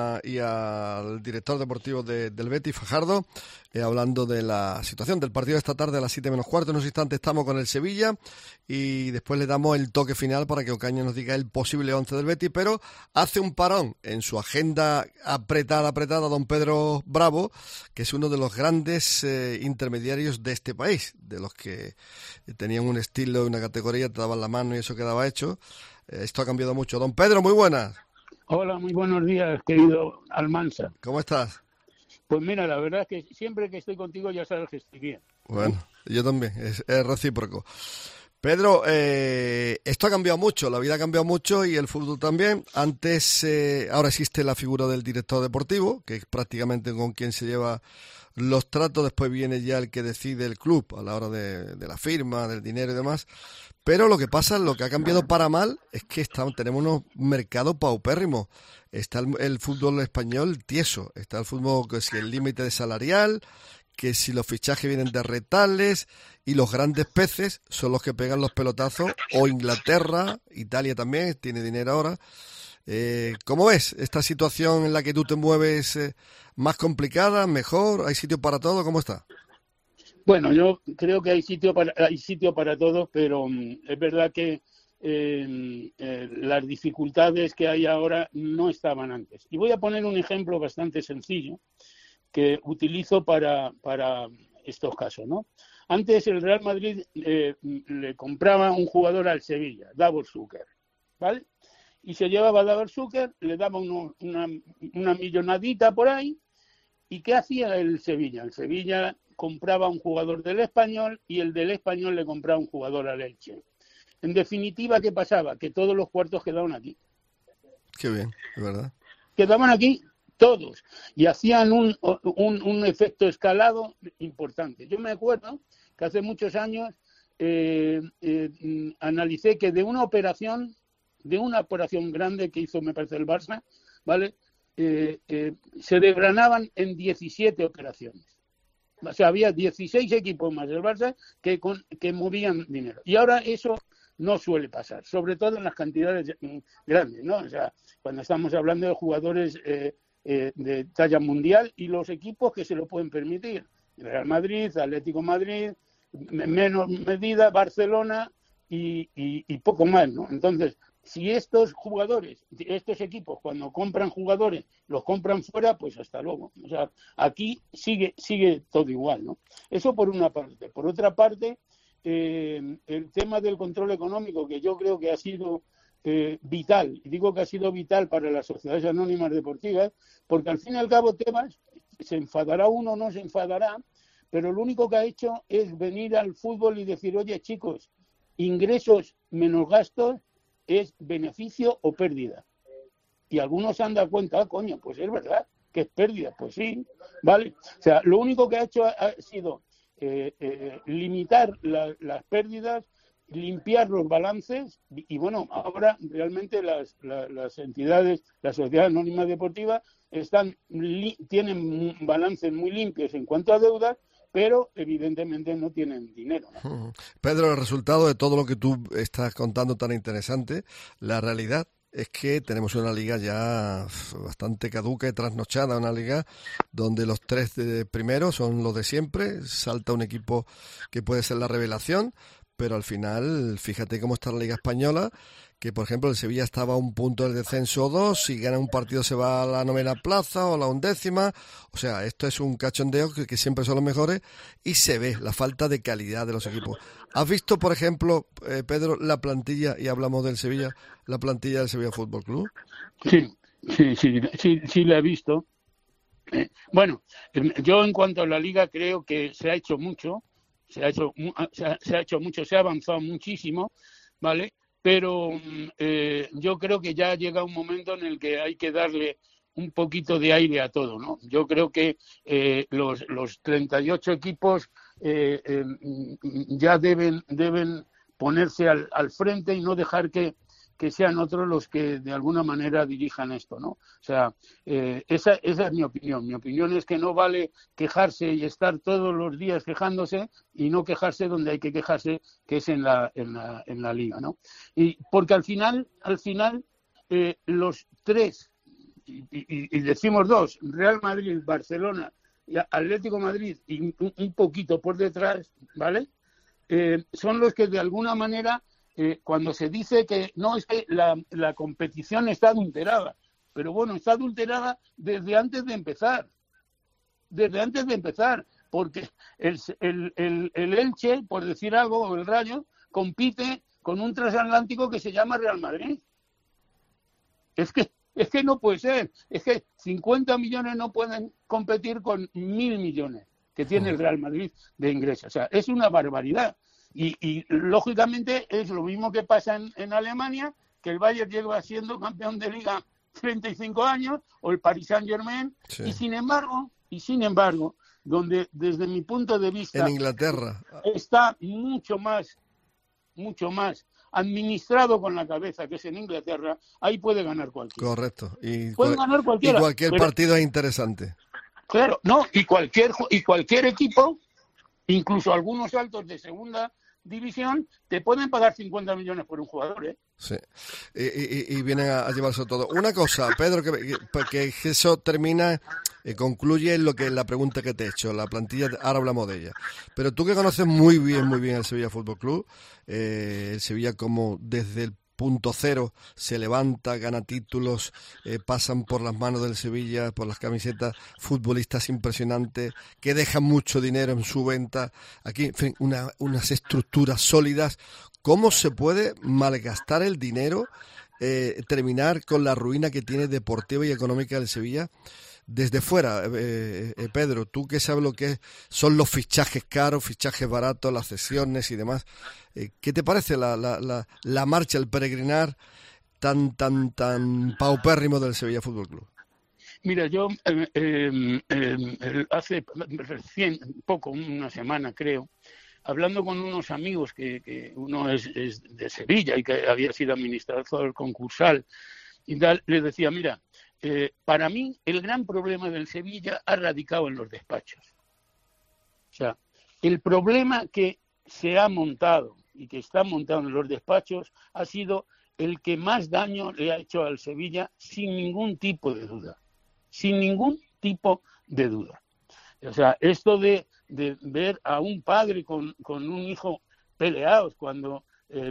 al director deportivo del Betis, Fajardo, hablando de la situación del partido de esta tarde a las 7 menos cuarto. En unos instantes estamos con el Sevilla y después le damos el toque final para que Ocaña nos diga el posible 11 del Betis, pero hace un parón en su agenda apretada don Pedro Bravo, que es uno de los grandes intermediarios de este país, de los que tenían un estilo y una categoría, te daban la mano y eso quedaba hecho. Esto ha cambiado mucho. Don Pedro, muy buenas. Hola, muy buenos días, querido Almansa. ¿Cómo estás? Pues mira, la verdad es que siempre que estoy contigo ya sabes que estoy bien. Bueno, yo también, es recíproco. Pedro, esto ha cambiado mucho, la vida ha cambiado mucho y el fútbol también. Antes, ahora existe la figura del director deportivo, que es prácticamente con quien se lleva los tratos. Después viene ya el que decide el club a la hora de la firma, del dinero y demás. Pero lo que pasa, lo que ha cambiado para mal, es que tenemos unos mercados paupérrimos. Está el fútbol español tieso, está el fútbol que si el límite de salarial, que si los fichajes vienen de retales, y los grandes peces son los que pegan los pelotazos, o Inglaterra, Italia también, tiene dinero ahora. ¿Cómo ves esta situación en la que tú te mueves? ¿Más complicada, mejor? ¿Hay sitio para todo? ¿Cómo está? Bueno, yo creo que hay sitio para todos, pero es verdad que las dificultades que hay ahora no estaban antes. Y voy a poner un ejemplo bastante sencillo que utilizo para estos casos, ¿no? Antes el Real Madrid le compraba un jugador al Sevilla, Davor Zucker, ¿vale? Y se llevaba a Davor Zucker, le daba una millonadita por ahí. ¿Y qué hacía el Sevilla? El Sevilla compraba un jugador del Español y el del Español le compraba un jugador al Elche. En definitiva, ¿qué pasaba? Que todos los cuartos quedaban aquí. Qué bien, es verdad. Quedaban aquí todos y hacían un efecto escalado importante. Yo me acuerdo que hace muchos años analicé que de una operación grande que hizo, me parece, el Barça, ¿vale? Se desgranaban en 17 operaciones. O sea, había 16 equipos más del Barça que movían dinero. Y ahora eso no suele pasar, sobre todo en las cantidades grandes, ¿no? O sea, cuando estamos hablando de jugadores de talla mundial y los equipos que se lo pueden permitir. Real Madrid, Atlético Madrid, menos medida, Barcelona y poco más, ¿no? Entonces, si estos jugadores, estos equipos, cuando compran jugadores, los compran fuera, pues hasta luego. O sea, aquí sigue todo igual, ¿no? Eso por una parte. Por otra parte, el tema del control económico, que yo creo que ha sido vital, y digo que ha sido vital para las sociedades anónimas deportivas, porque al fin y al cabo Tebas, se enfadará uno o no se enfadará, pero lo único que ha hecho es venir al fútbol y decir, oye chicos, ingresos menos gastos es beneficio o pérdida. Y algunos se han dado cuenta, coño, pues es verdad que es pérdida, pues sí, ¿vale? O sea, lo único que ha hecho ha sido limitar las pérdidas, limpiar los balances y bueno, ahora realmente las entidades, las sociedades anónimas deportivas tienen balances muy limpios en cuanto a deudas, pero evidentemente no tienen dinero, ¿no? Pedro, el resultado de todo lo que tú estás contando tan interesante, la realidad es que tenemos una liga ya bastante caduca y trasnochada, una liga donde los 3 primeros son los de siempre, salta un equipo que puede ser la revelación, pero al final, fíjate cómo está la Liga Española, que por ejemplo el Sevilla estaba a un punto del descenso o 2, si gana un partido se va a la 9ª plaza o a la 11ª, o sea, esto es un cachondeo que siempre son los mejores y se ve la falta de calidad de los equipos. ¿Has visto, por ejemplo, Pedro, la plantilla, y hablamos del Sevilla, la plantilla del Sevilla Fútbol Club? Sí, la he visto. Bueno, yo en cuanto a la Liga creo que se ha hecho mucho, se ha avanzado muchísimo, ¿vale? Pero yo creo que ya llega un momento en el que hay que darle un poquito de aire a todo, ¿no? Yo creo que los 38 equipos ya deben ponerse al frente y no dejar que que sean otros los que de alguna manera dirijan esto, ¿no? O sea, esa es mi opinión. Mi opinión es que no vale quejarse y estar todos los días quejándose y no quejarse donde hay que quejarse, que es en la liga, ¿no? Y porque al final los tres, y decimos dos, Real Madrid, Barcelona y Atlético de Madrid, y un poquito por detrás, ¿vale? Son los que de alguna manera, cuando se dice que no, es que la competición está adulterada, pero bueno, está adulterada desde antes de empezar, porque el Elche, por decir algo, o el Rayo, compite con un transatlántico que se llama Real Madrid. Es que no puede ser, es que 50 millones no pueden competir con 1.000 millones que tiene el Real Madrid de ingresos. O sea, es una barbaridad. Y lógicamente es lo mismo que pasa en Alemania, que el Bayern lleva siendo campeón de liga 35 años, o el Paris Saint-Germain, sí. y sin embargo, donde desde mi punto de vista en Inglaterra está mucho más administrado con la cabeza, que es en Inglaterra, ahí puede ganar cualquiera. Correcto. Puede ganar cualquiera. Y cualquier partido es interesante. Claro, no, y cualquier equipo, incluso algunos altos de segunda división, te pueden pagar 50 millones por un jugador, ¿eh? Sí, y vienen a llevarse todo. Una cosa, Pedro, que eso termina, concluye en lo que la pregunta que te he hecho, la plantilla, ahora hablamos de ella. Pero tú que conoces muy bien el Sevilla Fútbol Club, el Sevilla como desde el punto cero se levanta, gana títulos, pasan por las manos del Sevilla, por las camisetas, futbolistas impresionantes que dejan mucho dinero en su venta. Aquí, en fin, unas estructuras sólidas. ¿Cómo se puede malgastar el dinero, terminar con la ruina que tiene deportiva y económica del Sevilla? Desde fuera, Pedro, tú que sabes lo que son los fichajes caros, fichajes baratos, las cesiones y demás, ¿qué te parece la marcha, el peregrinar tan paupérrimo del Sevilla Fútbol Club? Mira, yo hace recién poco, una semana creo, hablando con unos amigos que uno es de Sevilla y que había sido administrador concursal y tal, les decía, mira, para mí el gran problema del Sevilla ha radicado en los despachos. O sea, el problema que se ha montado y que está montado en los despachos ha sido el que más daño le ha hecho al Sevilla sin ningún tipo de duda. Sin ningún tipo de duda. O sea, esto de ver a un padre con un hijo peleados cuando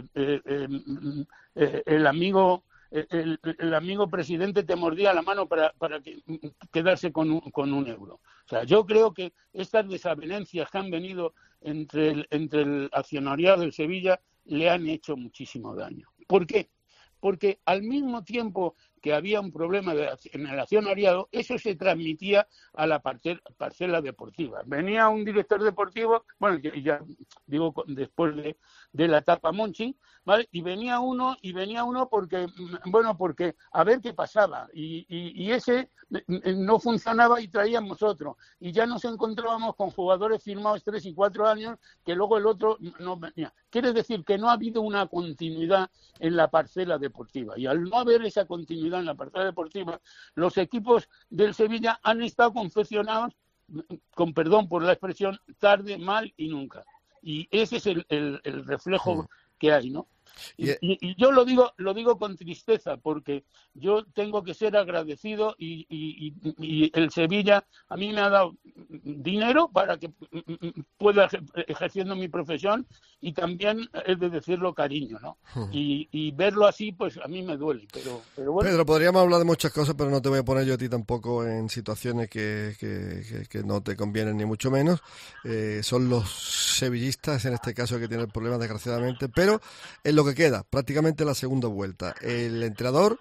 el amigo presidente te mordía la mano para quedarse con un euro. O sea, yo creo que estas desavenencias que han venido entre el accionariado del Sevilla le han hecho muchísimo daño. ¿Por qué? Porque al mismo tiempo que había un problema en el accionariado, eso se transmitía a la parcela deportiva. Venía un director deportivo, bueno, ya digo después de la etapa Monchi, ¿vale? Y venía uno porque a ver qué pasaba, y ese no funcionaba y traíamos otro, y ya nos encontrábamos con jugadores firmados 3 y 4 años que luego el otro no venía. Quiere decir que no ha habido una continuidad en la parcela deportiva, y al no haber esa continuidad en la parcela deportiva, los equipos del Sevilla han estado confeccionados, con perdón por la expresión, tarde, mal y nunca. Y ese es el reflejo que hay, ¿no? Y yo lo digo con tristeza, porque yo tengo que ser agradecido y el Sevilla a mí me ha dado dinero para que pueda ejerciendo mi profesión, y también es de decirlo cariño, ¿no? Y verlo así, pues a mí me duele, pero bueno. Pedro, podríamos hablar de muchas cosas, pero no te voy a poner yo a ti tampoco en situaciones que no te convienen ni mucho menos. Son los sevillistas en este caso que tienen el problema, desgraciadamente, pero es lo que queda, prácticamente la segunda vuelta. El entrenador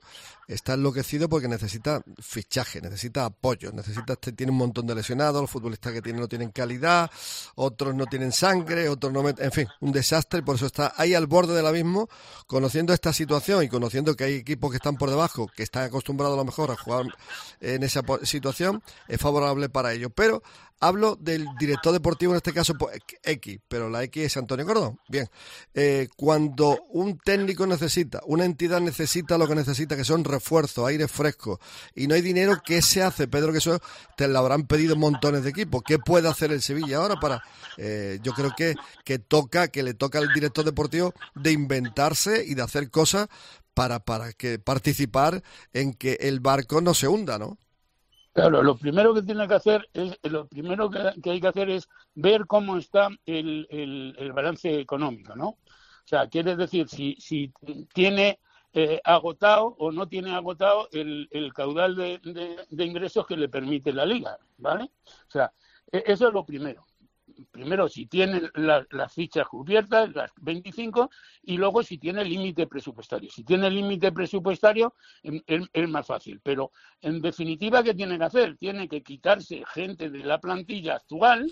está enloquecido porque necesita fichaje, necesita apoyo, tiene un montón de lesionados, los futbolistas que tienen no tienen calidad, otros no tienen sangre, otros no en fin, un desastre, por eso está ahí al borde del abismo, conociendo esta situación y conociendo que hay equipos que están por debajo, que están acostumbrados a lo mejor a jugar en esa situación, es favorable para ellos, pero hablo del director deportivo, en este caso X, pero la X es Antonio Cordón. Bien, cuando un técnico necesita, una entidad necesita lo que necesita, que son refuerzos, aire fresco, y no hay dinero, ¿qué se hace, Pedro? Que eso te lo habrán pedido montones de equipos. ¿Qué puede hacer el Sevilla ahora para...? Yo creo que le toca al director deportivo de inventarse y de hacer cosas para que participar en que el barco no se hunda, ¿no? Claro, lo primero que tiene que hacer que hay que hacer es ver cómo está el balance económico, ¿no? O sea, quiere decir si tiene agotado o no tiene agotado el caudal de ingresos que le permite la liga, ¿vale? O sea, eso es lo primero. Primero, si tiene las fichas cubiertas, las 25, y luego si tiene límite presupuestario. Si tiene límite presupuestario, es más fácil. Pero, en definitiva, ¿qué tiene que hacer? Tiene que quitarse gente de la plantilla actual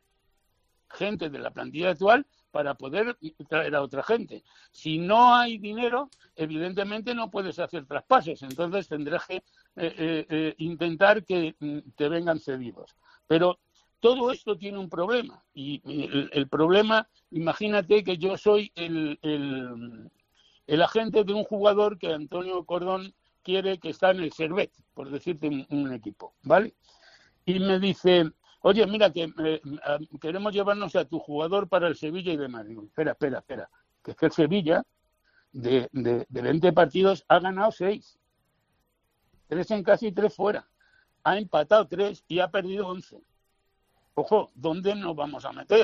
para poder traer a otra gente. Si no hay dinero, evidentemente no puedes hacer traspasos. Entonces tendrás que intentar que te vengan cedidos. Pero todo esto tiene un problema, y el problema, imagínate que yo soy el agente de un jugador que Antonio Cordón quiere, que está en el Servette, por decirte un equipo, ¿vale? Y me dice, oye, mira, que queremos llevarnos a tu jugador para el Sevilla y demás. Digo, espera, que es que el Sevilla, de 20 partidos, ha ganado 6. 3 en casa y 3 fuera. Ha empatado 3 y ha perdido 11. Ojo, ¿dónde nos vamos a meter?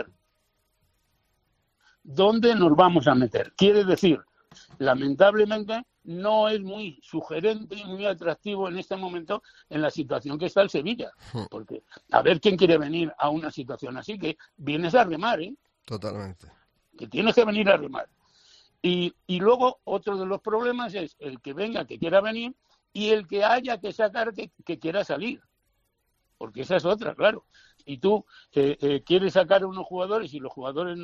¿Dónde nos vamos a meter? Quiere decir, lamentablemente, no es muy sugerente y muy atractivo en este momento en la situación que está el Sevilla. Porque a ver quién quiere venir a una situación así, que vienes a remar, ¿eh? Totalmente. Que tienes que venir a remar. Y luego, otro de los problemas es el que venga, que quiera venir, y el que haya que sacar, que quiera salir. Porque esa es otra, claro. Y tú quieres sacar a unos jugadores y los jugadores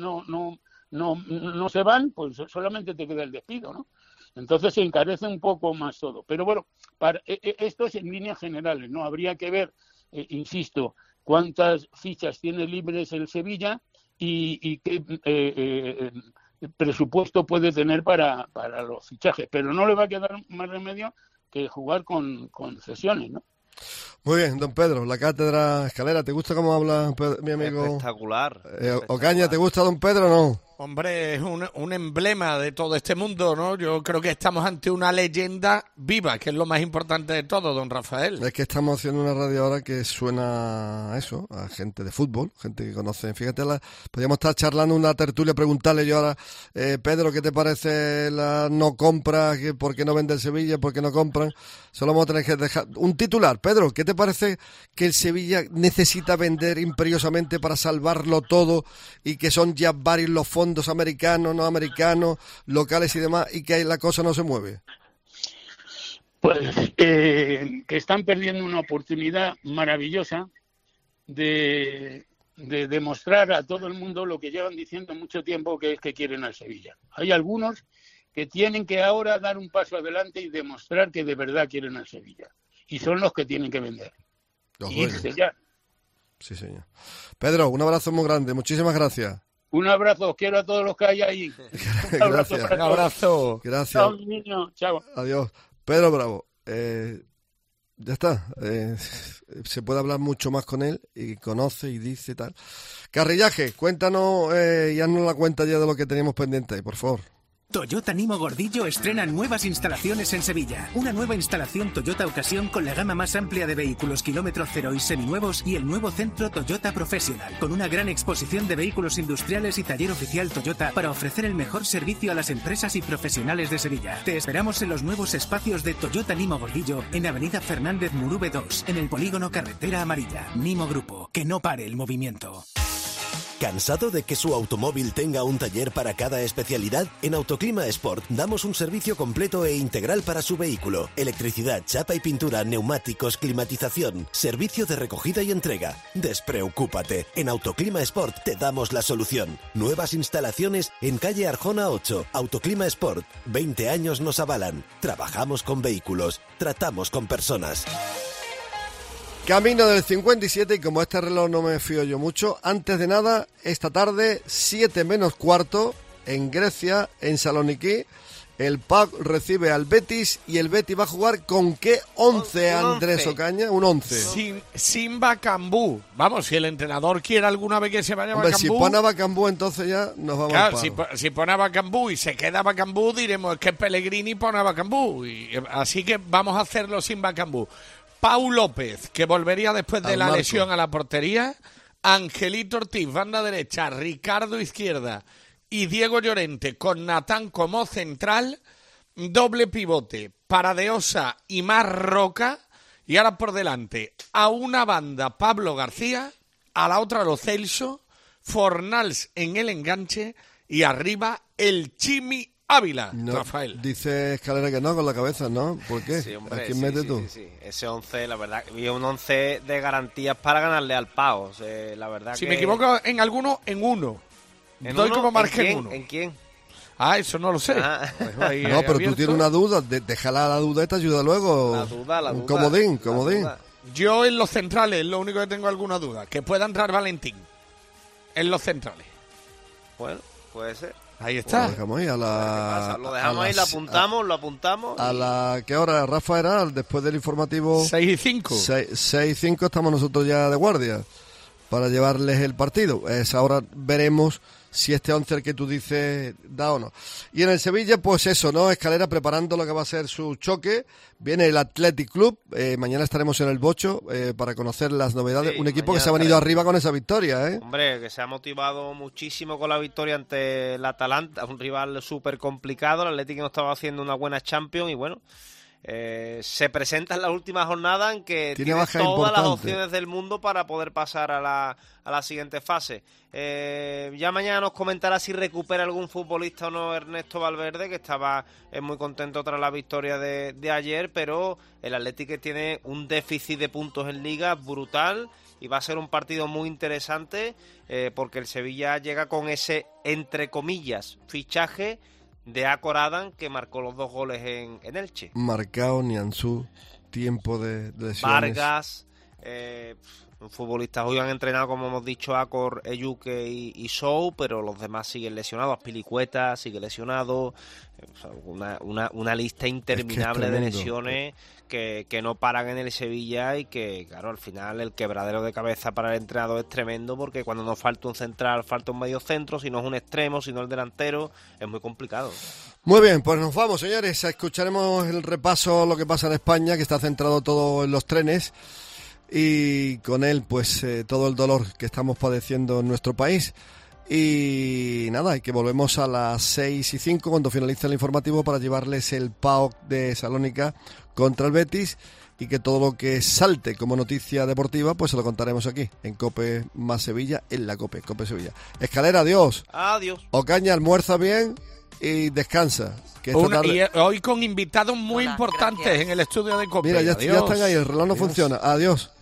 no se van, pues solamente te queda el despido, ¿no? Entonces se encarece un poco más todo. Pero bueno, esto es en líneas generales, ¿no? Habría que ver, insisto, cuántas fichas tiene libres el Sevilla y qué presupuesto puede tener para los fichajes. Pero no le va a quedar más remedio que jugar con cesiones, ¿no? Muy bien, don Pedro, la cátedra Escalera, ¿te gusta cómo habla mi amigo? Espectacular. Ocaña, ¿te gusta don Pedro o no? Hombre, es un emblema de todo este mundo, ¿no? Yo creo que estamos ante una leyenda viva, que es lo más importante de todo, don Rafael. Es que estamos haciendo una radio ahora que suena a eso, a gente de fútbol, gente que conoce. Fíjate, podríamos estar charlando una tertulia, preguntarle yo ahora, Pedro, ¿qué te parece la no compra? ¿Por qué no vende el Sevilla? ¿Por qué no compran? Solo vamos a tener que dejar un titular. Pedro, ¿qué te parece que el Sevilla necesita vender imperiosamente para salvarlo todo y que son ya varios los fondos americanos, no americanos, locales y demás, y que la cosa no se mueve? Pues que están perdiendo una oportunidad maravillosa de demostrar a todo el mundo lo que llevan diciendo mucho tiempo, que es que quieren al Sevilla. Hay algunos que tienen que ahora dar un paso adelante y demostrar que de verdad quieren al Sevilla. Y son los que tienen que vender. Y irse ya. Sí, señor. Pedro, un abrazo muy grande. Muchísimas gracias. Un abrazo, os quiero a todos los que hay ahí. Gracias. Un abrazo. Gracias. Chao, niño. Chao. Adiós. Pedro Bravo. Ya está. Se puede hablar mucho más con él y conoce y dice tal. Carrillaje, cuéntanos y haznos la cuenta ya de lo que teníamos pendiente ahí, por favor. Toyota Nimo Gordillo estrena nuevas instalaciones en Sevilla. Una nueva instalación Toyota Ocasión con la gama más amplia de vehículos kilómetro cero y seminuevos y el nuevo centro Toyota Professional, con una gran exposición de vehículos industriales y taller oficial Toyota para ofrecer el mejor servicio a las empresas y profesionales de Sevilla. Te esperamos en los nuevos espacios de Toyota Nimo Gordillo en Avenida Fernández Murube 2, en el polígono Carretera Amarilla. Nimo Grupo, que no pare el movimiento. ¿Cansado de que su automóvil tenga un taller para cada especialidad? En Autoclima Sport damos un servicio completo e integral para su vehículo. Electricidad, chapa y pintura, neumáticos, climatización, servicio de recogida y entrega. Despreocúpate, en Autoclima Sport te damos la solución. Nuevas instalaciones en calle Arjona 8. Autoclima Sport, 20 años nos avalan. Trabajamos con vehículos, tratamos con personas. Camino del 57 y como este reloj no me fío yo mucho, antes de nada, esta tarde, 7 menos cuarto, en Grecia, en Saloniki, el PAOK recibe al Betis y el Betis va a jugar con ¿qué 11, Andrés Ocaña? Un 11. Sin Bakambu. Vamos, si el entrenador quiere alguna vez que se vaya a Bakambu... Si pone a Bakambu, entonces ya nos vamos claro, al palo. Si pone a Bakambu y se queda Bakambu, diremos que Pellegrini pone a Bakambu. Así que vamos a hacerlo sin Bakambu. Pau López, que volvería después de la lesión a la portería. Angelito Ortiz, banda derecha. Ricardo izquierda. Y Diego Llorente con Natán como central. Doble pivote para De Osa y Mar Roca. Y ahora por delante a una banda Pablo García. A la otra Lo Celso. Fornals en el enganche. Y arriba el Chimi Ávila, no, Rafael. Dice Escalera que no, con la cabeza, ¿no? ¿Por qué? Sí, hombre, ¿a quién metes tú? Sí. Ese 11, la verdad, y un 11 de garantías para ganarle al PAOK. La verdad si que... me equivoco en alguno, en uno. Doy como margen en uno. ¿En quién? Ah, eso no lo sé. Pues no, pero tú tienes una duda, déjala la duda y te ayuda luego. La duda. Un comodín. Yo en los centrales, lo único que tengo alguna duda, que pueda entrar Valentín. En los centrales. Bueno, puede ser. Ahí está. Lo dejamos ahí lo dejamos ahí, lo apuntamos. ¿A la qué hora, Rafa, era? Después del informativo... 6:05. 6:05 estamos nosotros ya de guardia para llevarles el partido. Ahora veremos si este 11 el que tú dices da o no. Y en el Sevilla, pues eso, ¿no? Escalera preparando lo que va a ser su choque. Viene el Athletic Club. Mañana estaremos en el Bocho para conocer las novedades. Sí, un equipo que se ha venido arriba con esa victoria, ¿eh? Hombre, que se ha motivado muchísimo con la victoria ante el Atalanta, un rival súper complicado. El Athletic no estaba haciendo una buena Champions y bueno... se presenta en la última jornada en que tiene todas las opciones del mundo para poder pasar a la siguiente fase. Ya mañana nos comentará si recupera algún futbolista o no Ernesto Valverde, que estaba muy contento tras la victoria de ayer, pero el Atlético tiene un déficit de puntos en Liga brutal y va a ser un partido muy interesante porque el Sevilla llega con ese, entre comillas, fichaje de Akor Adam, que marcó los 2 goles en Elche. Marcao, Nianzú, tiempo de lesiones. Vargas, futbolistas hoy han entrenado, como hemos dicho, Akor, Eyuke y Sou, pero los demás siguen lesionados. Pilicueta sigue lesionado. Una lista interminable de lesiones que no paran en el Sevilla y que, claro, al final el quebradero de cabeza para el entrenador es tremendo, porque cuando nos falta un central, falta un medio centro, si no es un extremo, si no el delantero, es muy complicado. Muy bien, pues nos vamos, señores. Escucharemos el repaso, lo que pasa en España, que está centrado todo en los trenes y con él, pues, todo el dolor que estamos padeciendo en nuestro país. Y nada, que volvemos a las 6:05 cuando finalice el informativo para llevarles el PAOK de Salónica contra el Betis y que todo lo que salte como noticia deportiva pues se lo contaremos aquí en COPE más Sevilla, en la COPE Sevilla. Escalera, adiós. Adiós. Ocaña, almuerza bien y descansa. Que y hoy con invitados muy importantes en el estudio de COPE. Mira, ya están ahí, el reloj no funciona. Adiós.